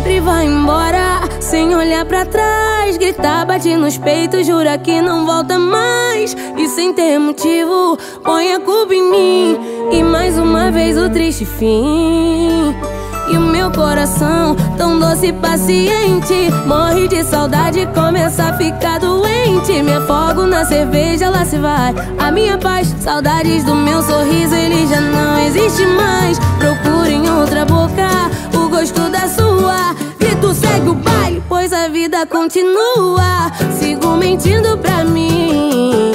Sempre vai embora, sem olhar pra trás. Grita, bate nos peitos, jura que não volta mais. E sem ter motivo, põe a culpa em mim. E mais uma vez o triste fim. E o meu coração, tão doce e paciente, morre de saudade, começa a ficar doente. Me afogo na cerveja, lá se vai a minha paz. Saudades do meu sorriso, ele já não existe mais. Procuro em outra boca o gosto da sua. Grito, segue o baile, pois a vida continua. Sigo mentindo pra mim.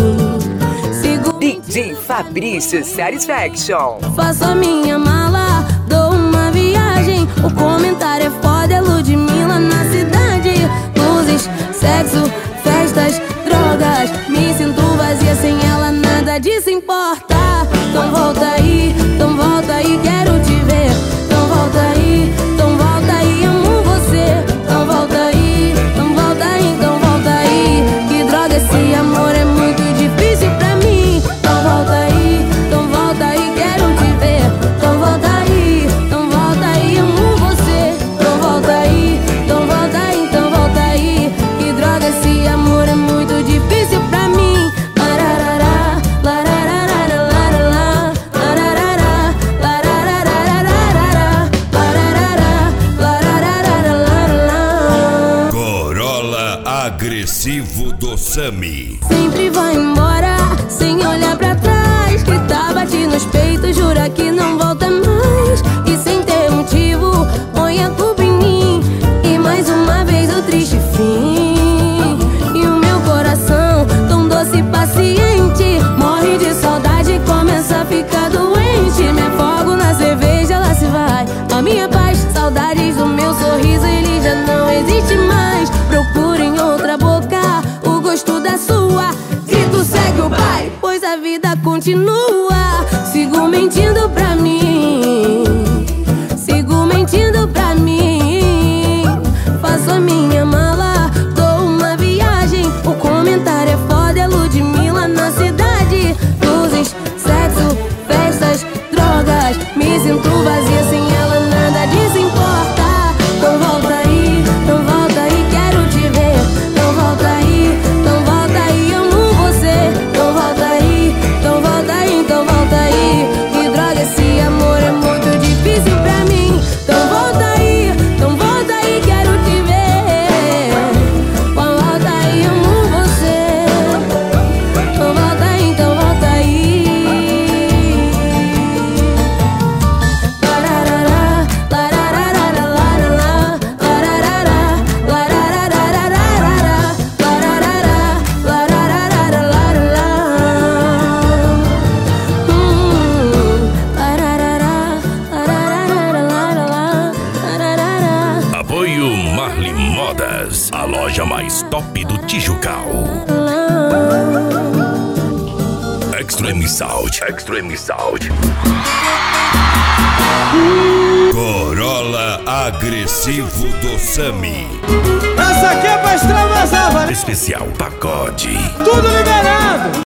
DJ Fabrício Satisfaction. Faço a minha mala, dou uma viagem. O comentário é foda, é Ludmilla na cidade. Luzes, sexo, festas, drogas. Me sinto vazia sem ela, nada disso importa. Então volta aí, quero te ver. Então volta aí, amo você. Então volta aí, então volta aí. Que droga, esse amor é muito difícil pra mim. Então volta aí, quero te ver. Então volta aí, amo você. Então volta aí, então volta aí. Que droga, esse amor é muito difícil pra mim. Lararara, lararara, lararara, lararara, lararara, lararara, lararara. Corolla agressivo do Sami. Sempre vai embora, sem olhar pra trás. Grita, bate nos peitos, jura que não volta mais. E sem ter motivo, põe a culpa em mim. E mais uma vez o triste fim. E o meu coração, tão doce e paciente, morre de saudade, começa a ficar doente. Me afogo na cerveja, lá se vai a minha paz. Saudades do meu sorriso, ele já não existe mais. Procuro em outra boca o gosto da sua. Grito, segue o baile, pois a vida continua. Sigo mentindo pra mim. Sigo mentindo pra mim. Faço a minha mala, dou uma viagem. O comentário é foda, é Ludmilla na cidade. Luzes, sexo, festas, drogas. Me sinto vazia sem ela, nada disso importa. Então volta aí, quero te ver. Então volta aí, amo você. Então volta aí, então volta aí. Que droga, esse amor é muito difícil pra mim. Então volta aí, quero te ver. Então volta aí, amo você. Então volta aí, Lararara, lararara, lararara, lararara, lararara, lararara, lararara. Apoio Marli Modas, a loja mais top do Tijucal. Extreme Sound. Corolla agressivo do Sami. Essa aqui é pra extravasar, valeu? Especial pagode. Tudo liberado!